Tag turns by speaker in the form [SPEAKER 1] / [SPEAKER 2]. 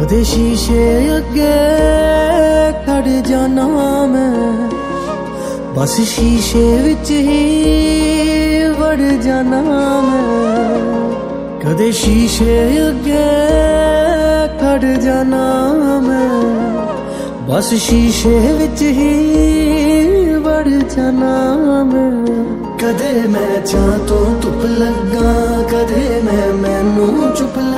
[SPEAKER 1] कदे शीशे अगे खड़ जाना मैं, बस शीशे विच ही वड़ जाना मैं। कदे शीशे अगे खड़ जाना मैं, बस शीशे विच ही वड़ जाना मैं। कदे मैं चाह तो धुप लगा, कदे मैं मैनू चुप